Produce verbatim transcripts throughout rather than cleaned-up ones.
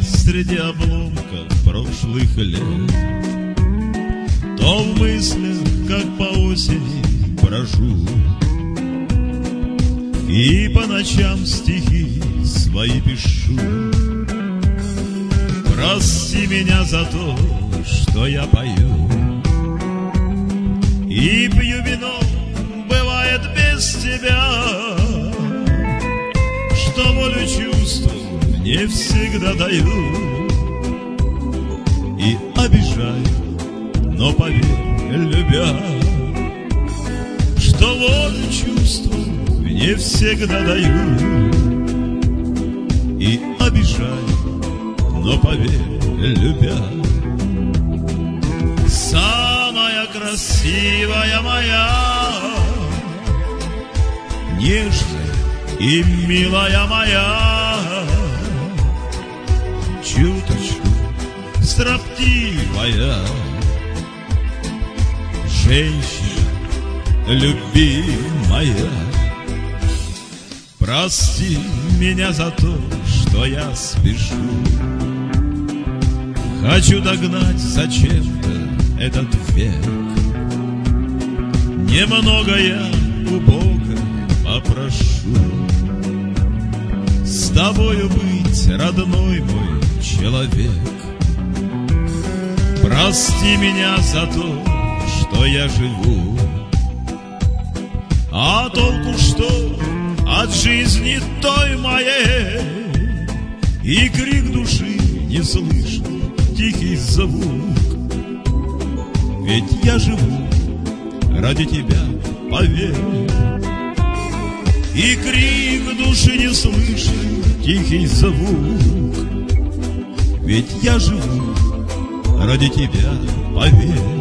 среди обломков прошлых лет, то в мыслях, как по осени, брожу и по ночам стихи свои пишу. Прости меня за то, что я пою и пью вино, бывает без тебя, что волю чувству не всегда даю и обижаю, но поверь, любя, что волю чувству не всегда даю и обижаю, но поверь, любя. Самая красивая моя, нежная и милая моя, чуточку строптивая женщина, любимая. Прости меня за то, что я спешу, хочу догнать зачем-то этот век. Немного я у Бога попрошу с тобою быть, родной мой человек. Прости меня за то, что я живу, а толку что от жизни той моей, и крик души не слышу, тихий звук. Ведь я живу ради тебя, поверь, и крик души не слышу, тихий звук. Ведь я живу ради тебя, поверь.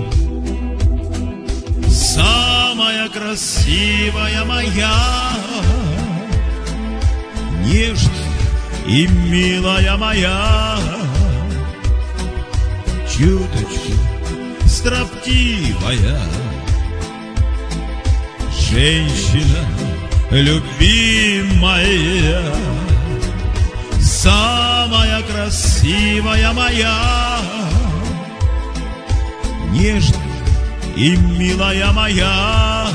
Самая красивая моя, нежная и милая моя, чуточку строптивая женщина, любимая. Самая красивая моя, нежная и милая моя,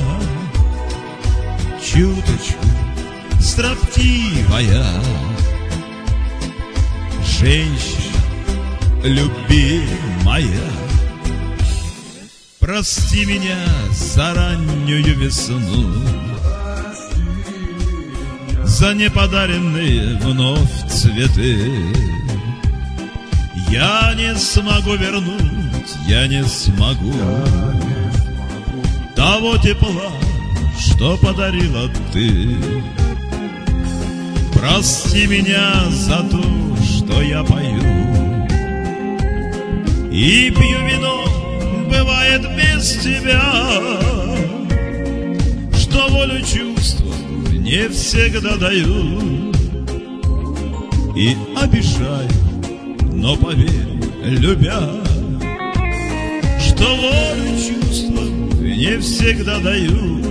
чуточку строптивая женщина, любимая. Прости меня за раннюю весну, за неподаренные вновь цветы. Я не смогу вернуть, я не смогу того тепла, что подарила ты. Прости меня за то, что я пою и пью вино, бывает без тебя, что волю чувства не всегда даю и обижаю, но поверь, любя, что волю чувства не всегда даю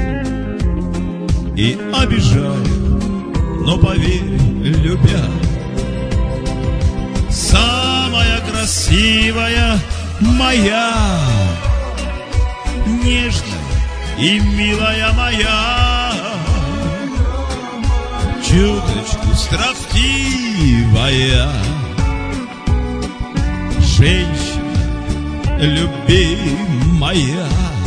и обижаю, но поверь, любя. Самая красивая моя, нежная и милая моя, чуточку строптивая женщина, любимая.